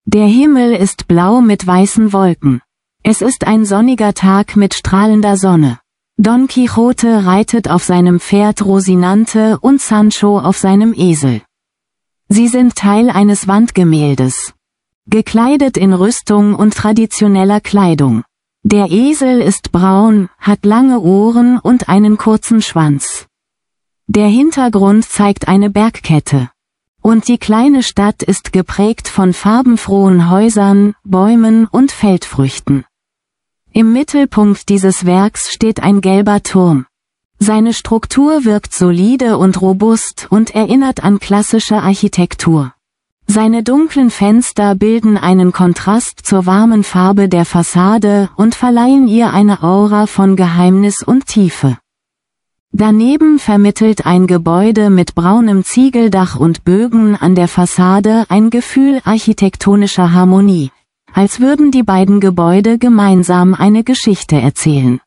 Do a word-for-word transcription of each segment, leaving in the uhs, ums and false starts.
Der Himmel ist blau mit weißen Wolken. Es ist ein sonniger Tag mit strahlender Sonne. Don Quixote reitet auf seinem Pferd Rosinante und Sancho auf seinem Esel. Sie sind Teil eines Wandgemäldes. Gekleidet in Rüstung und traditioneller Kleidung. Der Esel ist braun, hat lange Ohren und einen kurzen Schwanz. Der Hintergrund zeigt eine Bergkette. Und die kleine Stadt ist geprägt von farbenfrohen Häusern, Bäumen und Feldfrüchten. Im Mittelpunkt dieses Werks steht ein gelber Turm. Seine Struktur wirkt solide und robust und erinnert an klassische Architektur. Seine dunklen Fenster bilden einen Kontrast zur warmen Farbe der Fassade und verleihen ihr eine Aura von Geheimnis und Tiefe. Daneben vermittelt ein Gebäude mit braunem Ziegeldach und Bögen an der Fassade ein Gefühl architektonischer Harmonie, als würden die beiden Gebäude gemeinsam eine Geschichte erzählen.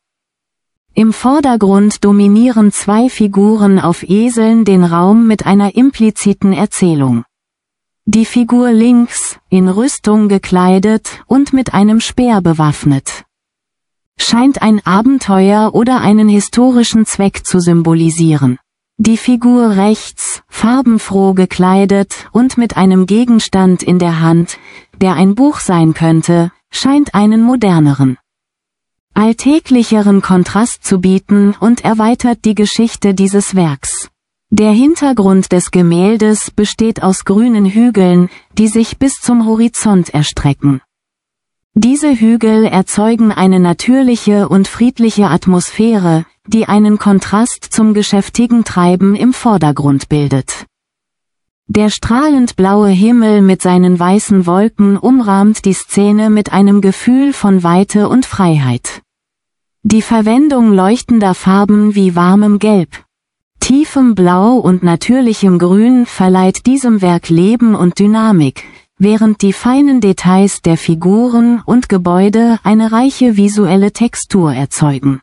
Im Vordergrund dominieren zwei Figuren auf Eseln den Raum mit einer impliziten Erzählung. Die Figur links, in Rüstung gekleidet und mit einem Speer bewaffnet, scheint ein Abenteuer oder einen historischen Zweck zu symbolisieren. Die Figur rechts, farbenfroh gekleidet und mit einem Gegenstand in der Hand, der ein Buch sein könnte, scheint einen moderneren, alltäglicheren Kontrast zu bieten und erweitert die Geschichte dieses Werks. Der Hintergrund des Gemäldes besteht aus grünen Hügeln, die sich bis zum Horizont erstrecken. Diese Hügel erzeugen eine natürliche und friedliche Atmosphäre, die einen Kontrast zum geschäftigen Treiben im Vordergrund bildet. Der strahlend blaue Himmel mit seinen weißen Wolken umrahmt die Szene mit einem Gefühl von Weite und Freiheit. Die Verwendung leuchtender Farben wie warmem Gelb, tiefem Blau und natürlichem Grün verleiht diesem Werk Leben und Dynamik, während die feinen Details der Figuren und Gebäude eine reiche visuelle Textur erzeugen.